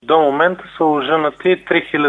До момента са ожънати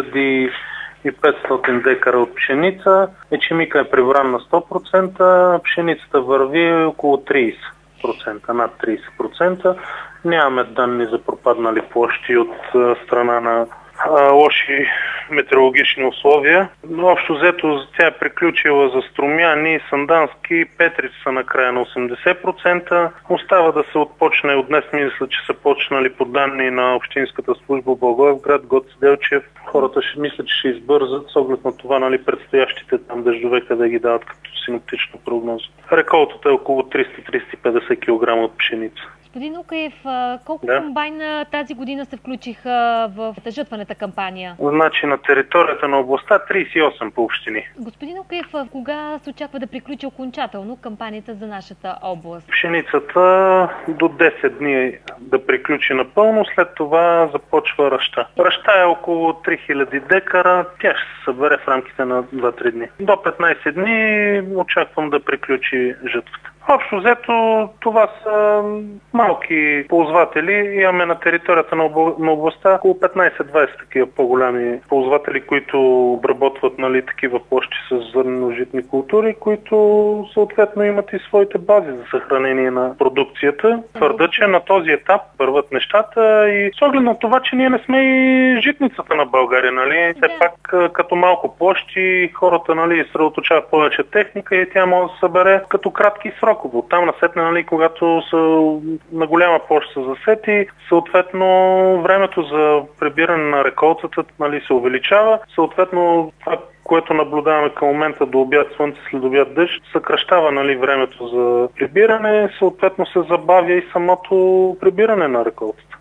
3500 декара от пшеница. Ечемика е прибран на 100%, пшеницата върви около 30%, над 30%. Нямаме данни за пропаднали площи от страна на лоши метеорологични условия. Но общо взето тя е приключила за Струмяни, Сандански, Петрич са накрая на 80%. Остава да се отпочне от днес, мисля, че са почнали по данни на Общинската служба в Благоевград, Гоце Делчев. Хората ще мислят, че ще избързат с оглед на това, предстоящите там дъждове, къде ги дават като синоптична прогноза. Реколтата е около 300-350 кг от пшеница. Господин Лукаев, колко комбайна тази година се включиха в жътваната кампания? Значи на територията на областта 38 по общини. Господин Лукаев, кога се очаква да приключи окончателно кампанията за нашата област? Пшеницата до 10 дни да приключи напълно, след това започва ръща. Ръща е около 3000 декара, тя ще се събере в рамките на 2-3 дни. До 15 дни очаквам да приключи жътвата. Общо взето това са малки ползватели. Имаме на територията на областта около 15-20 такива по-голями ползватели, които обработват такива площи с зърнено-житни култури, които съответно имат и своите бази за съхранение на продукцията. Твърда, че на този етап върват нещата и с оглед на това, че ние не сме и житницата на България. Все пак като малко площи хората средоточават повече техника и тя може да се събере като кратки срок. Оттам насетне, когато са на голяма площ са засети, съответно времето за прибиране на реколтата се увеличава. Съответно това, което наблюдаваме към момента до обяд слънце, след обяд дъжд, съкращава времето за прибиране, съответно се забавя и самото прибиране на реколтата.